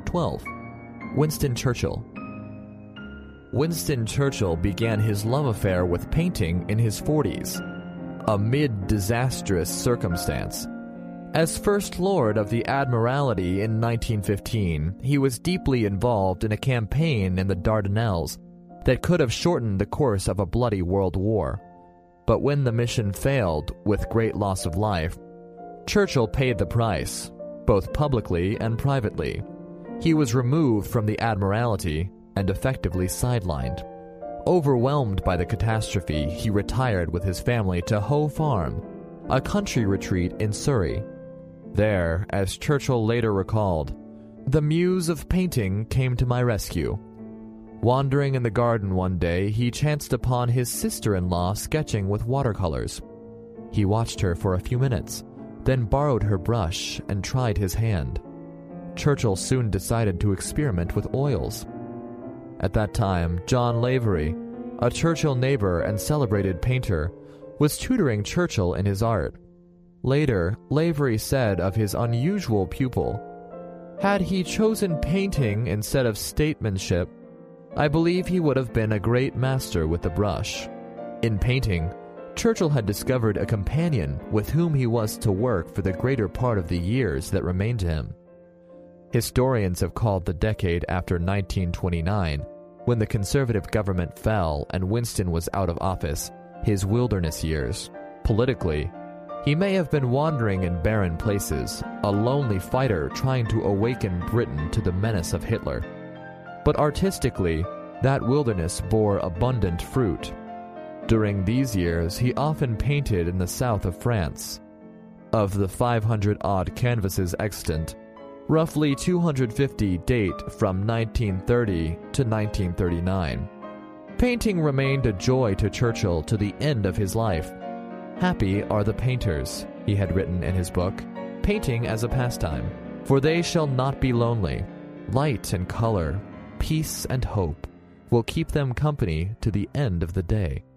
12. Winston Churchill. Winston Churchill began his love affair with painting in his 40s, amid disastrous circumstance. As First Lord of the Admiralty in 1915, he was deeply involved in a campaign in the Dardanelles that could have shortened the course of a bloody world war. But when the mission failed, with great loss of life, Churchill paid the price, both publicly and privately. He was removed from the Admiralty and effectively sidelined. Overwhelmed by the catastrophe, he retired with his family to Hoe Farm, a country retreat in Surrey. There, as Churchill later recalled, "The muse of painting came to my rescue. Wandering in the garden one day, he chanced upon his sister-in-law sketching with watercolors. He watched her for a few minutes, then borrowed her brush and tried his hand. Churchill soon decided to experiment with oils. At that time, John Lavery, a Churchill neighbor and celebrated painter, was tutoring Churchill in his art. Later, Lavery said of his unusual pupil, "Had he chosen painting instead of statesmanship, I believe he would have been a great master with the brush." In painting, Churchill had discovered a companion with whom he was to work for the greater part of the years that remained to him. Historians have called the decade after 1929, when the Conservative government fell and Winston was out of office, his wilderness years. Politically, he may have been wandering in barren places, a lonely fighter trying to awaken Britain to the menace of Hitler. But artistically, that wilderness bore abundant fruit. During these years, he often painted in the south of France. Of the 500-odd canvases extant, roughly 250 date from 1930 to 1939. Painting remained a joy to Churchill to the end of his life. "Happy are the painters," he had written in his book, "painting as a pastime, for they shall not be lonely. Light and color, peace and hope will keep them company to the end of the day."